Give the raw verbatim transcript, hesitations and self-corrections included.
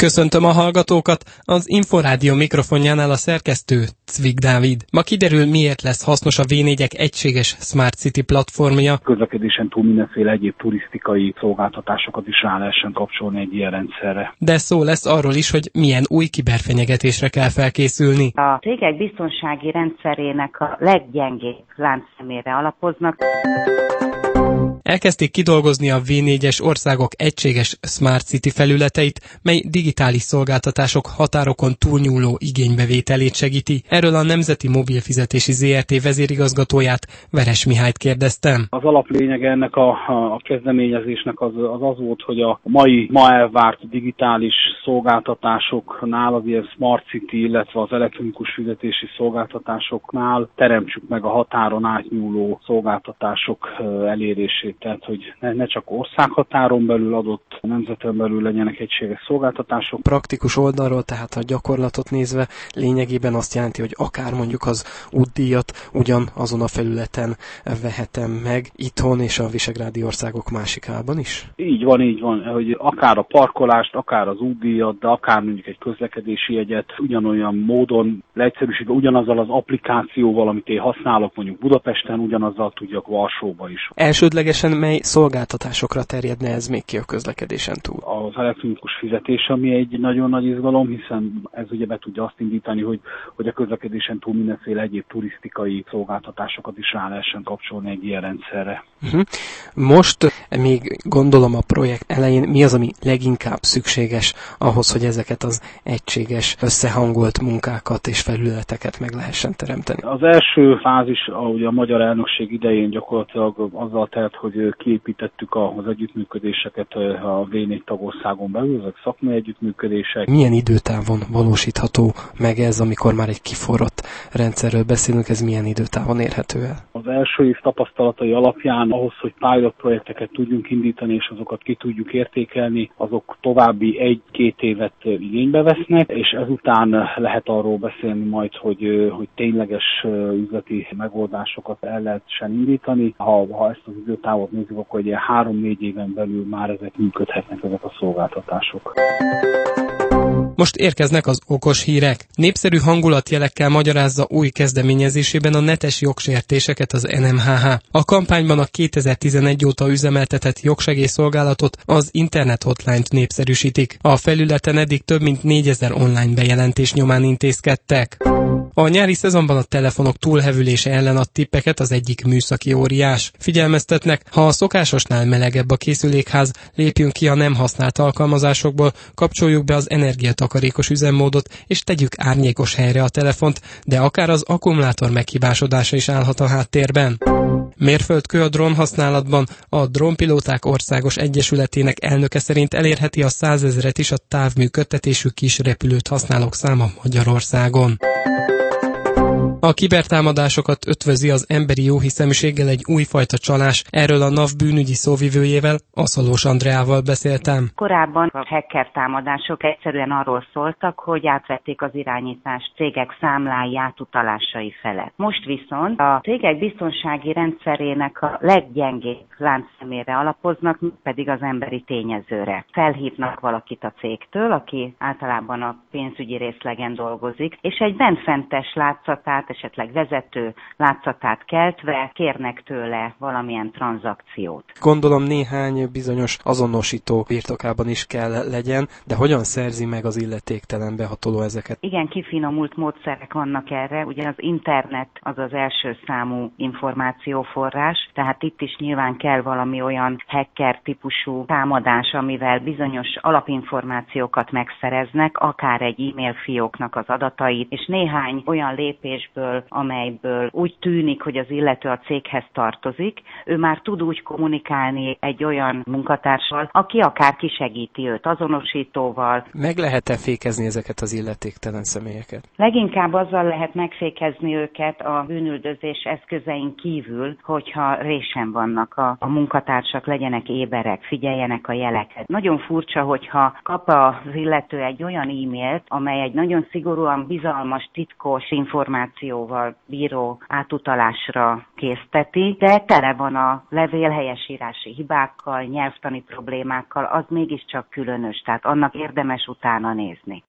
Köszöntöm a hallgatókat, az Inforádió mikrofonjánál a szerkesztő Cvik Dávid. Ma kiderül, miért lesz hasznos a vé négyek egységes Smart City platformja. Közlekedésen túl mindenféle egyéb turisztikai szolgáltatásokat is rá lehessen kapcsolni egy ilyen rendszerre. De szó lesz arról is, hogy milyen új kiberfenyegetésre kell felkészülni. A cégek biztonsági rendszerének a leggyengébb láncszemére alapoznak. Elkezdték kidolgozni a vé négyes országok egységes Smart City felületeit, mely digitális szolgáltatások határokon túlnyúló igénybevételét segíti. Erről a Nemzeti Mobilfizetési zé er té vezérigazgatóját, Veres Mihályt kérdeztem. Az alaplényege ennek a, a kezdeményezésnek az, az az volt, hogy a mai, ma elvárt digitális szolgáltatásoknál, az ilyen Smart City, illetve az elektronikus fizetési szolgáltatásoknál teremtsük meg a határon átnyúló szolgáltatások elérését. Tehát, hogy ne, ne csak országhatáron belül adott, nemzeten belül legyenek egységes szolgáltatások. Praktikus oldalról, tehát a gyakorlatot nézve lényegében azt jelenti, hogy akár mondjuk az útdíjat ugyan azon a felületen vehetem meg itthon és a visegrádi országok másikában is? Így van, így van, hogy akár a parkolást, akár az útdíjat, de akár mondjuk egy közlekedési jegyet ugyanolyan módon leegyszerűsítve, ugyanazzal az applikációval, amit én használok mondjuk Budapesten, ugyanazzal tudjak Varsóba is. Elsődlegesen mely szolgáltatásokra terjedne ez még ki a közlekedésen túl? Az elektronikus fizetés, ami egy nagyon nagy izgalom, hiszen ez ugye be tudja azt indítani, hogy, hogy a közlekedésen túl mindenféle egyéb turisztikai szolgáltatásokat is rá lehessen kapcsolni egy ilyen rendszerre. Uh-huh. Most még gondolom a projekt elején mi az, ami leginkább szükséges ahhoz, hogy ezeket az egységes, összehangolt munkákat és felületeket meg lehessen teremteni? Az első fázis, ahogy a magyar elnökség idején gyakorlatilag azzal telt, hogy kiépítettük az együttműködéseket a vé négy tagországon belül, ezek szakmai együttműködések. Milyen időtávon valósítható meg ez, amikor már egy kiforrott rendszerről beszélünk, ez milyen időtávon érhető el? Az első év tapasztalatai alapján ahhoz, hogy pilot projekteket tudjunk indítani, és azokat ki tudjuk értékelni, azok további egy-két évet igénybe vesznek, és ezután lehet arról beszélni majd, hogy, hogy tényleges üzleti megoldásokat el lehessen indítani. Ha, ha ezt az időtávot nézzük, akkor egy ilyen három-négy éven belül már ezek működhetnek, ezek a szolgáltatások. Most érkeznek az okos hírek. Népszerű hangulatjelekkel magyarázza új kezdeményezésében a netes jogsértéseket az en em há há. A kampányban a kétezer-tizenegy óta üzemeltetett jogsegélyszolgálatot, az Internet Hotline-t népszerűsítik. A felületen eddig több mint négyezer online bejelentés nyomán intézkedtek. A nyári szezonban a telefonok túlhevülése ellen ad tippeket az egyik műszaki óriás. Figyelmeztetnek, ha a szokásosnál melegebb a készülékház, lépjünk ki a nem használt alkalmazásokból, kapcsoljuk be az energiatakarékos üzemmódot, és tegyük árnyékos helyre a telefont, de akár az akkumulátor meghibásodása is állhat a háttérben. Mérföldkő a drón használatban, a Drónpilóták Országos Egyesületének elnöke szerint elérheti a százezret is a távműködtetésű kis repülőt használók száma Magyarországon. A kibertámadásokat ötvözi az emberi jóhiszeműséggel egy újfajta csalás. Erről a NAV bűnügyi szóvivőjével, Aszalós Andreával beszéltem. Korábban a hacker támadások egyszerűen arról szóltak, hogy átvették az irányítást cégek számlái átutalásai felett. Most viszont a cégek biztonsági rendszerének a leggyengébb láncszemére alapoznak, pedig az emberi tényezőre. Felhívnak valakit a cégtől, aki általában a pénzügyi részlegen dolgozik, és egy benfentes látszatát, esetleg vezető látszatát keltve kérnek tőle valamilyen tranzakciót. Gondolom néhány bizonyos azonosító birtokában is kell legyen, de hogyan szerzi meg az illetéktelen behatoló ezeket? Igen, kifinomult módszerek vannak erre, ugye az internet az az első számú információforrás, tehát itt is nyilván kell valami olyan hacker típusú támadás, amivel bizonyos alapinformációkat megszereznek, akár egy e-mail fióknak az adatait, és néhány olyan lépésből, amelyből úgy tűnik, hogy az illető a céghez tartozik, ő már tud úgy kommunikálni egy olyan munkatársal, aki akár kisegíti őt azonosítóval. Meg lehet-e fékezni ezeket az illetéktelen személyeket? Leginkább azzal lehet megfékezni őket a bűnüldözés eszközein kívül, hogyha résen vannak a, a munkatársak, legyenek éberek, figyeljenek a jeleket. Nagyon furcsa, hogyha kap az illető egy olyan e-mailt, amely egy nagyon szigorúan bizalmas, titkos információ funkcióval bíró átutalásra készteti, de tele van a levél helyesírási hibákkal, nyelvtani problémákkal, az mégiscsak különös, tehát annak érdemes utána nézni.